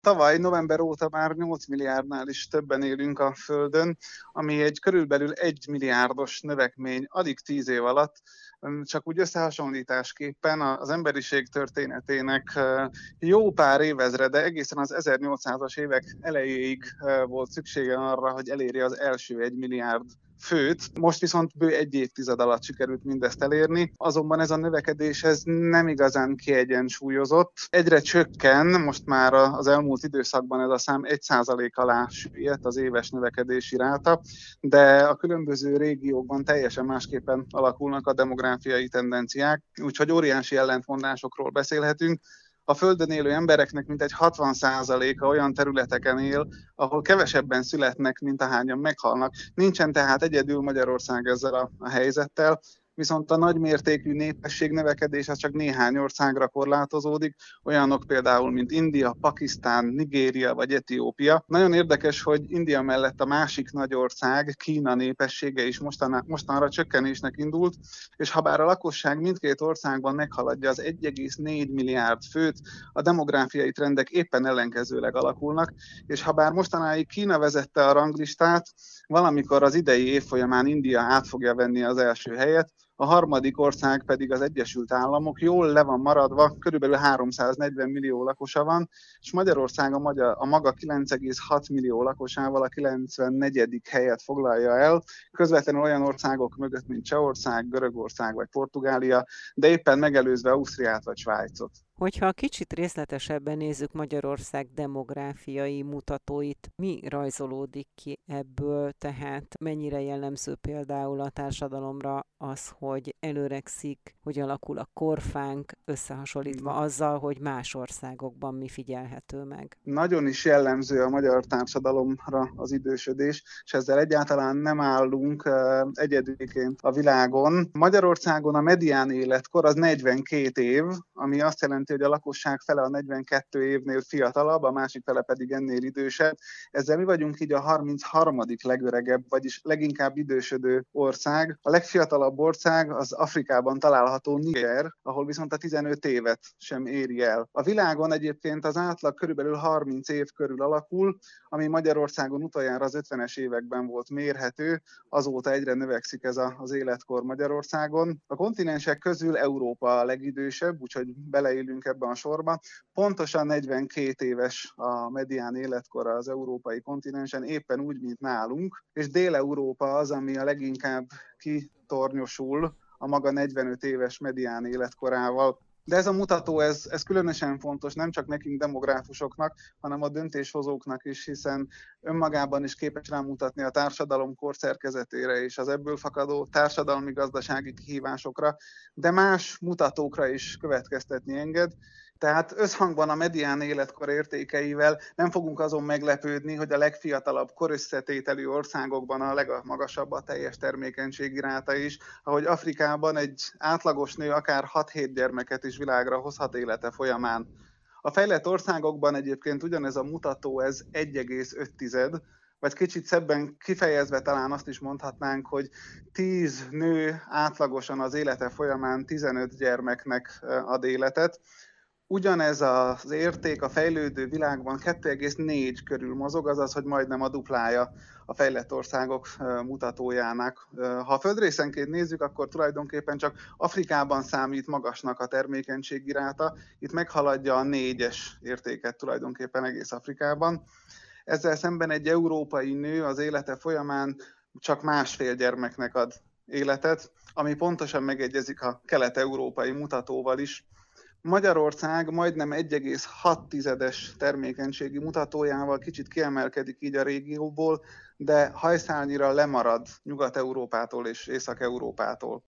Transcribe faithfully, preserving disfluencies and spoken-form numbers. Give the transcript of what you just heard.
Tavaly november óta már nyolc milliárdnál is többen élünk a Földön, ami egy körülbelül egy milliárdos növekmény alig tíz év alatt. Csak úgy összehasonlításképpen az emberiség történetének jó pár évezrede, egészen az ezernyolcszázas évek elejéig volt szüksége arra, hogy eléri az első egy milliárd főt. Most viszont bő egy évtized alatt sikerült mindezt elérni, azonban ez a növekedés ez nem igazán kiegyensúlyozott. Egyre csökken, most már az elmúlt időszakban ez a szám egy százalék alá süllyedt az éves növekedési ráta, de a különböző régiókban teljesen másképpen alakulnak a demográfiai tendenciák, úgyhogy óriási ellentmondásokról beszélhetünk. A Földön élő embereknek mintegy hatvan százaléka olyan területeken él, ahol kevesebben születnek, mint ahányan meghalnak. Nincsen tehát egyedül Magyarország ezzel a, a helyzettel, viszont a nagymértékű népességnövekedés az csak néhány országra korlátozódik, olyanok például, mint India, Pakisztán, Nigéria vagy Etiópia. Nagyon érdekes, hogy India mellett a másik nagy ország, Kína népessége is mostaná, mostanra csökkenésnek indult, és habár a lakosság mindkét országban meghaladja az egy egész négy milliárd főt, a demográfiai trendek éppen ellenkezőleg alakulnak, és habár mostanáig Kína vezette a ranglistát, valamikor az idei év folyamán India át fogja venni az első helyet, a harmadik ország pedig az Egyesült Államok, jól le van maradva, körülbelül háromszáznegyven millió lakosa van, és Magyarország a, magyar, a maga kilenc egész hat millió lakosával a kilencvennegyedik helyet foglalja el, közvetlenül olyan országok mögött, mint Csehország, Görögország vagy Portugália, de éppen megelőzve Ausztriát vagy Svájcot. Hogyha kicsit részletesebben nézzük Magyarország demográfiai mutatóit, mi rajzolódik ki ebből, tehát mennyire jellemző például a társadalomra az, hogy előregszik, hogy alakul a korfánk, összehasonlítva azzal, hogy más országokban mi figyelhető meg? Nagyon is jellemző a magyar társadalomra az idősödés, és ezzel egyáltalán nem állunk egyedülként a világon. Magyarországon a medián életkor az negyvenkét év, ami azt jelenti, hogy a lakosság fele a negyvenkettő évnél fiatalabb, a másik fele pedig ennél idősebb. Ezzel mi vagyunk így a harmincharmadik legöregebb, vagyis leginkább idősödő ország. A legfiatalabb ország az Afrikában található Niger, ahol viszont a tizenöt évet sem éri el. A világon egyébként az átlag körülbelül harminc év körül alakul, ami Magyarországon utoljára az ötvenes években volt mérhető, azóta egyre növekszik ez az életkor Magyarországon. A kontinensek közül Európa a legidősebb, úgyhogy beleélünk ebben a sorban. Pontosan negyvenkét éves a medián életkora az európai kontinensen, éppen úgy, mint nálunk, és Dél-Európa az, ami a leginkább kitornyosul a maga negyvenöt éves medián életkorával. De ez a mutató, ez, ez különösen fontos nem csak nekünk demográfusoknak, hanem a döntéshozóknak is, hiszen önmagában is képes rámutatni a társadalom korszerkezetére és az ebből fakadó társadalmi-gazdasági kihívásokra, de más mutatókra is következtetni enged. Tehát összhangban a medián életkor értékeivel nem fogunk azon meglepődni, hogy a legfiatalabb korösszetételű országokban a legmagasabb a teljes termékenységi ráta is, ahogy Afrikában egy átlagos nő akár hat-hét gyermeket is világra hozhat élete folyamán. A fejlett országokban egyébként ugyanez a mutató, ez egy egész öt, vagy kicsit szebben kifejezve talán azt is mondhatnánk, hogy tíz nő átlagosan az élete folyamán tizenöt gyermeknek ad életet. Ugyanez az érték a fejlődő világban kettő egész négy körül mozog, azaz, hogy majdnem a duplája a fejlett országok mutatójának. Ha földrészenként nézzük, akkor tulajdonképpen csak Afrikában számít magasnak a termékenységi ráta, itt meghaladja a négyes értéket tulajdonképpen egész Afrikában. Ezzel szemben egy európai nő az élete folyamán csak másfél gyermeknek ad életet, ami pontosan megegyezik a kelet-európai mutatóval is. Magyarország majdnem egy egész hat termékenységi mutatójával kicsit kiemelkedik így a régióból, de hajszálnyira lemarad Nyugat-Európától és Észak-Európától.